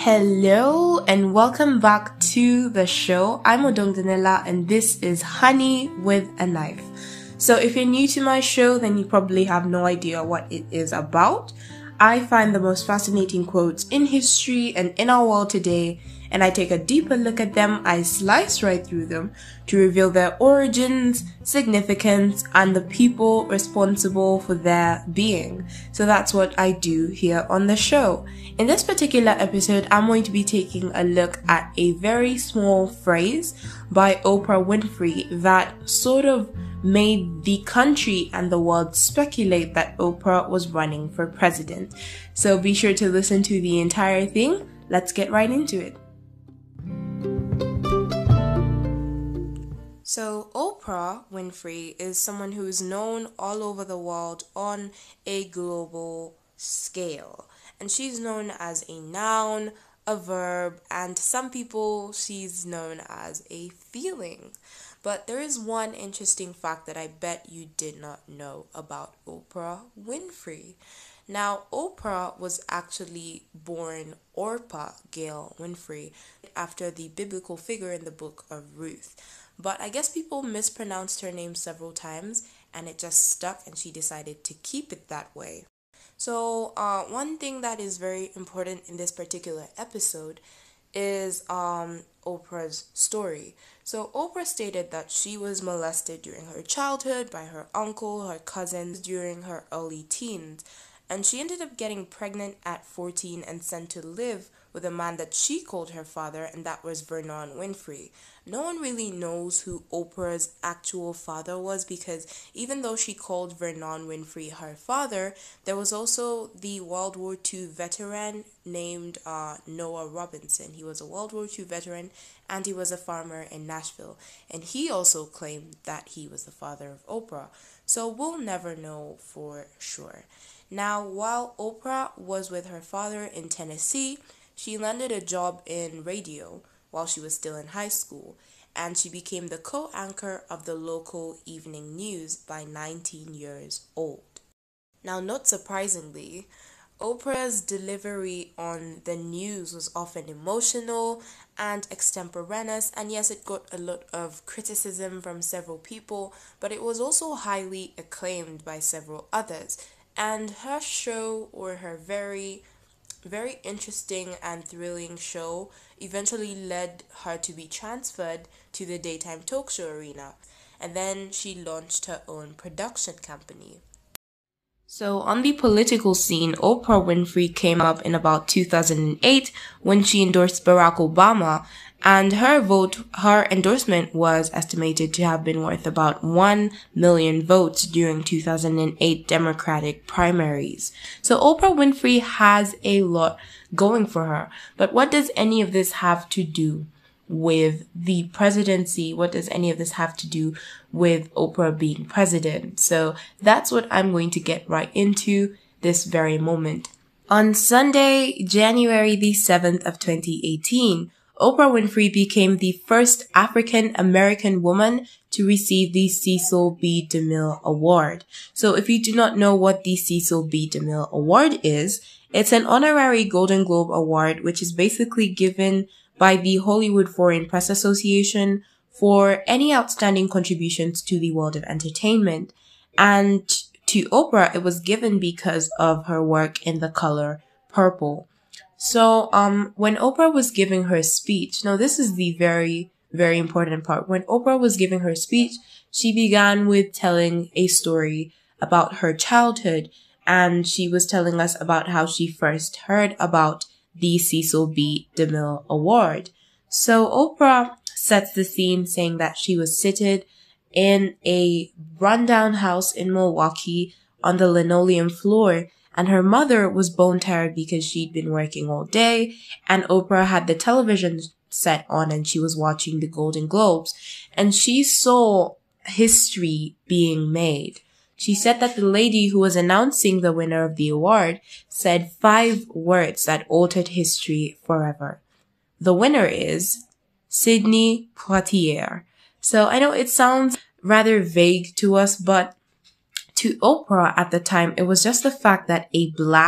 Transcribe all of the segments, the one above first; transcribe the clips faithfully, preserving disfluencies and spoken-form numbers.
Hello and welcome back to the show. I'm Odong Danella and this is Honey with a Knife. So if you're new to my show, then you probably have no idea what it is about. I find the most fascinating quotes in history and in our world today, and I take a deeper look at them. I slice right through them to reveal their origins, significance, and the people responsible for their being. So that's what I do here on the show. In this particular episode, I'm going to be taking a look at a very small phrase by Oprah Winfrey that sort of made the country and the world speculate that Oprah was running for president. So be sure to listen to the entire thing. Let's get right into it. So Oprah Winfrey is someone who is known all over the world on a global scale. And she's known as a noun, a verb, and to some people she's known as a feeling. But there is one interesting fact that I bet you did not know about Oprah Winfrey. Now, Oprah was actually born Orpah Gail Winfrey after the biblical figure in the book of Ruth. But I guess people mispronounced her name several times and it just stuck and she decided to keep it that way. So uh, one thing that is very important in this particular episode is um, Oprah's story. So Oprah stated that she was molested during her childhood by her uncle, her cousins during her early teens. And she ended up getting pregnant at fourteen and sent to live with a man that she called her father, and that was Vernon Winfrey. No one really knows who Oprah's actual father was because even though she called Vernon Winfrey her father, there was also the World War Two veteran named uh, Noah Robinson. He was a World War Two veteran and he was a farmer in Nashville. And he also claimed that he was the father of Oprah. So we'll never know for sure. Now, while Oprah was with her father in Tennessee, she landed a job in radio while she was still in high school, and she became the co-anchor of the local evening news by nineteen years old. Now, not surprisingly, Oprah's delivery on the news was often emotional and extemporaneous, and yes, it got a lot of criticism from several people, but it was also highly acclaimed by several others. And her show, or her very, very interesting and thrilling show, eventually led her to be transferred to the daytime talk show arena. And then she launched her own production company. So on the political scene, Oprah Winfrey came up in about two thousand eight when she endorsed Barack Obama, and her vote, her endorsement was estimated to have been worth about one million votes during two thousand eight Democratic primaries. So Oprah Winfrey has a lot going for her. But what does any of this have to do with the presidency? What does any of this have to do with Oprah being president? So that's what I'm going to get right into this very moment. On Sunday, January the seventh of twenty eighteen, Oprah Winfrey became the first African American woman to receive the Cecil B. DeMille Award. So if you do not know what the Cecil B. DeMille Award is, it's an honorary Golden Globe Award which is basically given by the Hollywood Foreign Press Association for any outstanding contributions to the world of entertainment. And to Oprah, it was given because of her work in the color purple. So, um, when Oprah was giving her speech, now this is the very, very important part. When Oprah was giving her speech, she began with telling a story about her childhood, and she was telling us about how she first heard about the Cecil B. DeMille Award. So Oprah sets the scene saying that she was seated in a rundown house in Milwaukee on the linoleum floor, and her mother was bone tired because she'd been working all day, and Oprah had the television set on and she was watching the Golden Globes, and she saw history being made. She said that the lady who was announcing the winner of the award said five words that altered history forever. The winner is Sidney Poitier. So I know it sounds rather vague to us, but to Oprah at the time, it was just the fact that a black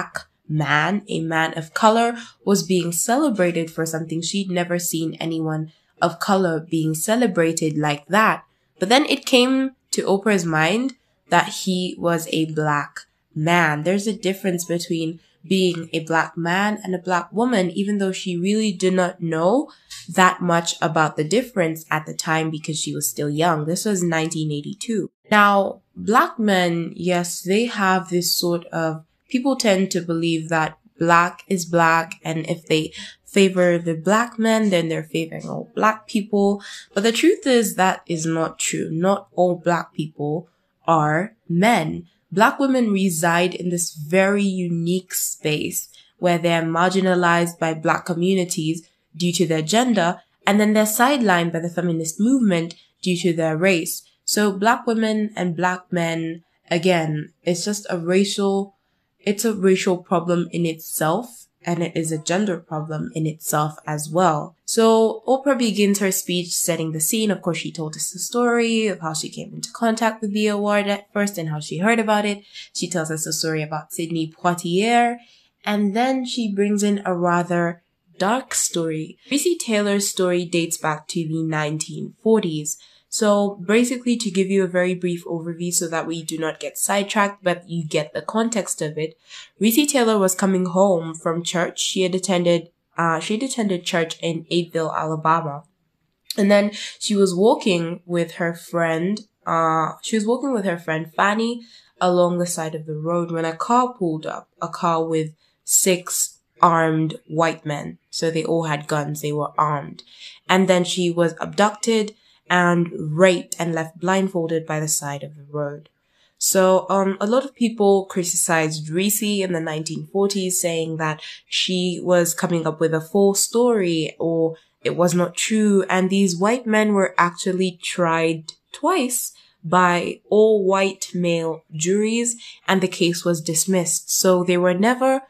man, a man of color, was being celebrated for something she'd never seen anyone of color being celebrated like that. But then it came to Oprah's mind that he was a black man. There's a difference between being a black man and a black woman, even though she really did not know that much about the difference at the time because she was still young. This was nineteen eighty-two. Now, black men, yes, they have this sort of, people tend to believe that black is black, and if they favor the black men, then they're favoring all black people. But the truth is that is not true. Not all black people are men. Black women reside in this very unique space where they're marginalized by black communities due to their gender, and then they're sidelined by the feminist movement due to their race. So black women and black men, again, it's just a racial, it's a racial problem in itself, and it is a gender problem in itself as well. So Oprah begins her speech setting the scene. Of course, she told us the story of how she came into contact with the award at first and how she heard about it. She tells us the story about Sidney Poitier, and then she brings in a rather dark story. Recy Taylor's story dates back to the nineteen forties. So basically, to give you a very brief overview so that we do not get sidetracked, but you get the context of it, Recy Taylor was coming home from church. She had attended, uh, she had attended church in Aidville, Alabama. And then she was walking with her friend, uh, she was walking with her friend Fanny along the side of the road when a car pulled up, a car with six armed white men. So they all had guns, they were armed. And then she was abducted and raped and left blindfolded by the side of the road. So um, a lot of people criticized Recy in the nineteen forties, saying that she was coming up with a false story or it was not true. And these white men were actually tried twice by all white male juries, and the case was dismissed. So they were never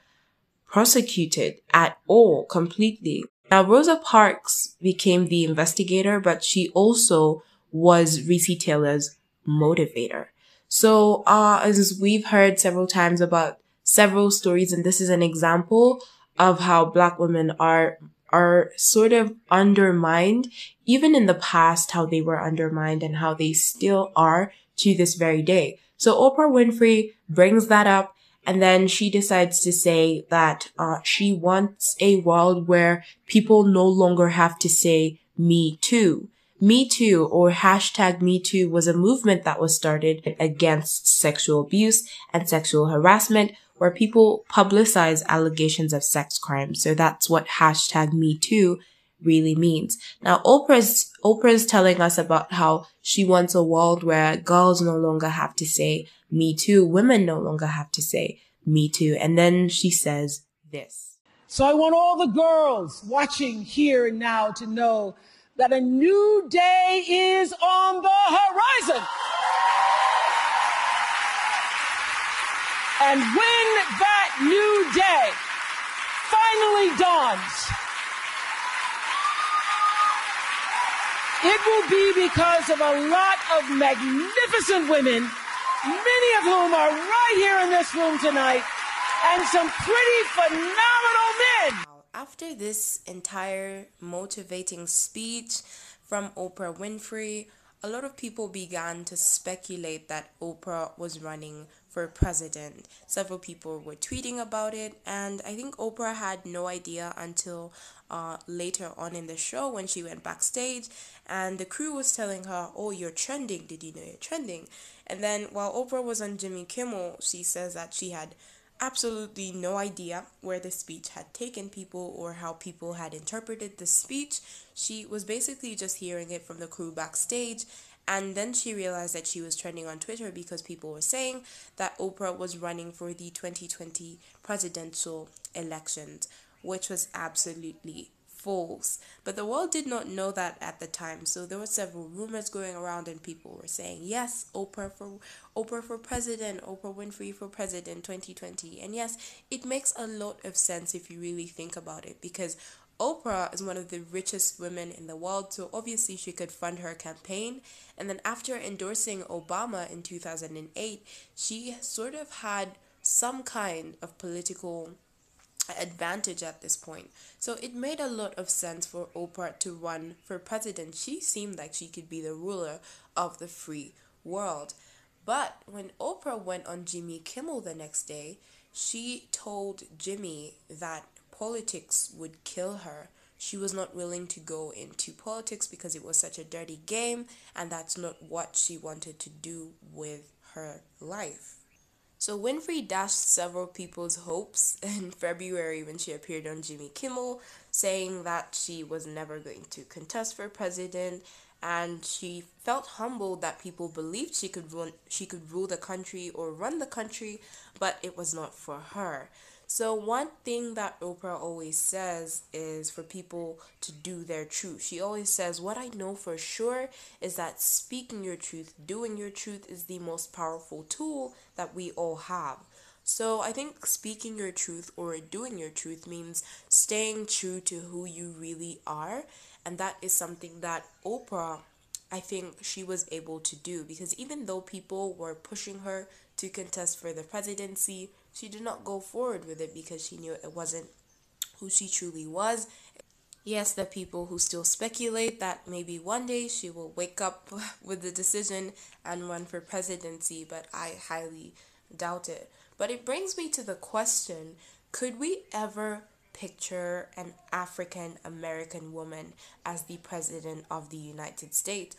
prosecuted at all completely. Now, Rosa Parks became the investigator, but she also was Recy Taylor's motivator. So, uh, as we've heard several times about several stories, and this is an example of how black women are, are sort of undermined, even in the past, how they were undermined and how they still are to this very day. So Oprah Winfrey brings that up. And then she decides to say that uh, she wants a world where people no longer have to say me too. Me Too, or hashtag Me Too, was a movement that was started against sexual abuse and sexual harassment, where people publicize allegations of sex crimes. So that's what hashtag Me Too really means. Now, Oprah's, Oprah's telling us about how she wants a world where girls no longer have to say Me Too. Women no longer have to say Me Too. And then she says this. So I want all the girls watching here and now to know that a new day is on the horizon. And when that new day finally dawns, it will be because of a lot of magnificent women, many of whom are right here in this room tonight, and some pretty phenomenal men. After this entire motivating speech from Oprah Winfrey, a lot of people began to speculate that Oprah was running for president. Several people were tweeting about it, and I think Oprah had no idea until uh, later on in the show when she went backstage and the crew was telling her, oh, you're trending. Did you know you're trending? And then while Oprah was on Jimmy Kimmel, she says that she had absolutely no idea where the speech had taken people or how people had interpreted the speech. She was basically just hearing it from the crew backstage. And then she realized that she was trending on Twitter because people were saying that Oprah was running for the twenty twenty presidential elections, which was absolutely false. But the world did not know that at the time. So there were several rumors going around and people were saying, yes, Oprah for Oprah for president, Oprah Winfrey for president twenty twenty. And yes, it makes a lot of sense if you really think about it, because Oprah is one of the richest women in the world, so obviously she could fund her campaign. And then after endorsing Obama in two thousand eight, she sort of had some kind of political advantage at this point. So it made a lot of sense for Oprah to run for president. She seemed like she could be the ruler of the free world. But when Oprah went on Jimmy Kimmel the next day, she told Jimmy that politics would kill her. She was not willing to go into politics because it was such a dirty game, and that's not what she wanted to do with her life. So Winfrey dashed several people's hopes in February when she appeared on Jimmy Kimmel, saying that she was never going to contest for president, and she felt humbled that people believed she could run, she could rule the country or run the country, but it was not for her. So one thing that Oprah always says is for people to do their truth. She always says, what I know for sure is that speaking your truth, doing your truth is the most powerful tool that we all have. So I think speaking your truth or doing your truth means staying true to who you really are. And that is something that Oprah, I think she was able to do, because even though people were pushing her to contest for the presidency, she did not go forward with it because she knew it wasn't who she truly was. Yes, there are people who still speculate that maybe one day she will wake up with the decision and run for presidency, but I highly doubt it. But it brings me to the question, could we ever picture an African American woman as the president of the United States?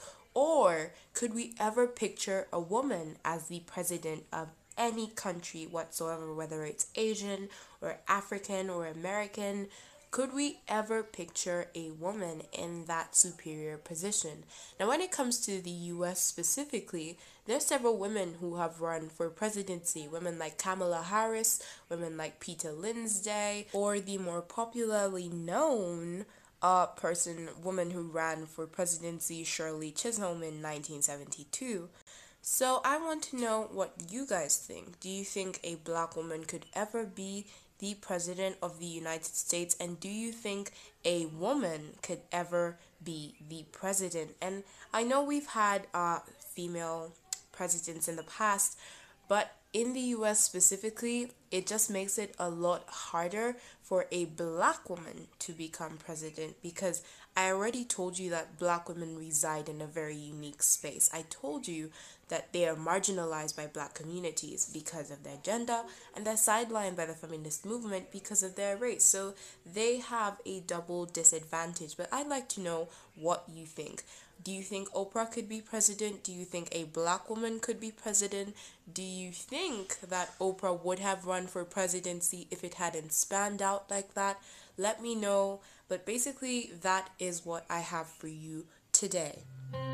Or could we ever picture a woman as the president of any country whatsoever, whether it's Asian or African or American? Could we ever picture a woman in that superior position? Now, when it comes to the U S specifically, there are several women who have run for presidency. Women like Kamala Harris, women like Peter Linsday, or the more popularly known uh, person, woman who ran for presidency, Shirley Chisholm in nineteen seventy-two. So I want to know what you guys think. Do you think a black woman could ever be the president of the United States? And do you think a woman could ever be the president? And I know we've had uh, female presidents in the past, but in the U S specifically, it just makes it a lot harder for a black woman to become president, because I already told you that black women reside in a very unique space. I told you that they are marginalized by black communities because of their gender, and they're sidelined by the feminist movement because of their race. So they have a double disadvantage. But I'd like to know what you think. Do you think Oprah could be president? Do you think a black woman could be president? Do you think that Oprah would have run for presidency if it hadn't spanned out like that? Let me know. But basically, that is what I have for you today.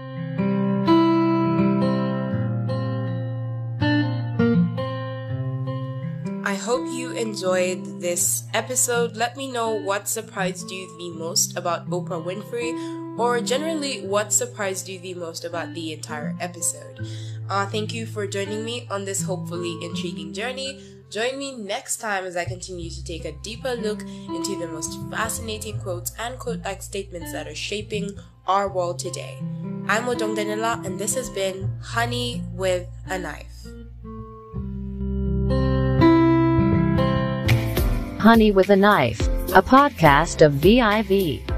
I hope you enjoyed this episode. Let me know what surprised you the most about Oprah Winfrey, or generally what surprised you the most about the entire episode. Uh, thank you for joining me on this hopefully intriguing journey. Join me next time as I continue to take a deeper look into the most fascinating quotes and quote-like statements that are shaping our world today. I'm Odong Danila, and this has been Honey with a Knife. Honey with a Knife, a podcast of V I V.